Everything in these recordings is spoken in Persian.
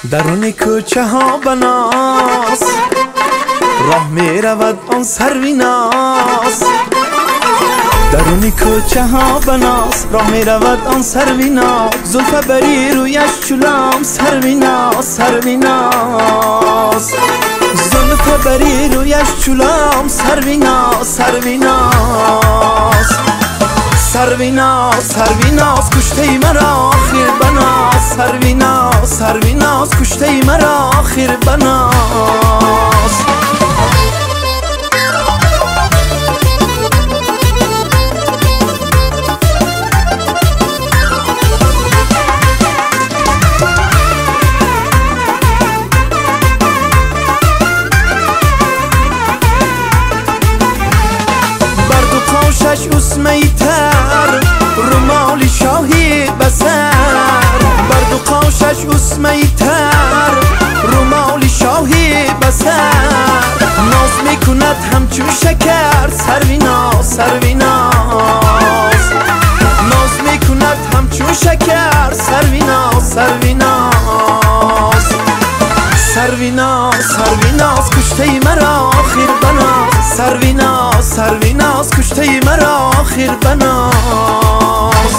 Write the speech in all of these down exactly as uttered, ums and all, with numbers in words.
درون کوچه ها بناس، راه می رود آن سرویناس. درون کوچه ها بناس، راه می رود آن سرویناس. زلف بری رویش چولام سرویناس سرویناس. زلف بری رویش چولام سرویناس سرویناس. سرویناس سرویناس کشته مرا خیر بناس. سرویناس سرویناس کشته مرا خیر بناس. برد و پاشش اسمیتر، رومال شاهی بسر. برد و قاشش اسمیتر، رومال شاهی بسر. ناز میکند همچون شکر سرویناس سرویناس. ناز میکند همچون شکر سرویناس سرویناس. سرویناس سرویناس کشته مرا خیر بناس. سرویناس سرویناس کشته مرا خیر بناس.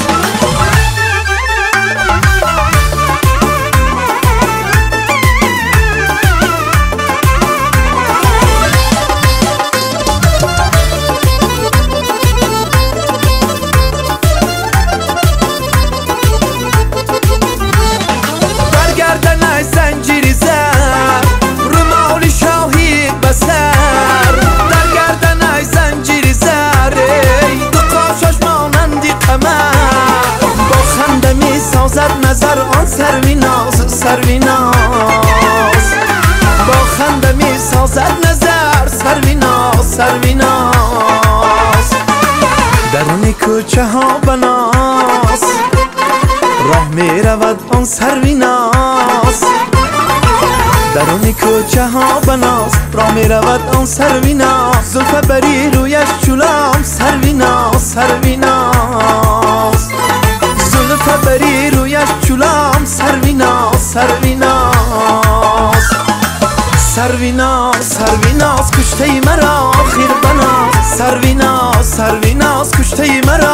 برگردنش زنجیری زد، رومال شاهی بسر. در گردنش زنجیری زد، دو قاشش مانندی قمر. با خنده می سازد نظر آن سرویناس سرویناس. با خنده می سازد نظر سرویناس سرویناس. درون کوچه ها بناس، راه می رود آن سرویناس. درون کوچه ها بناس، راه می رود آن سرویناس. زلف بری رویش چولام سرویناس سرویناس. زلف بری رویش چولام سرویناس سرویناس. سرویناس سرویناس کشته مرا خیر بناس. سرویناس سرویناس کشته مرا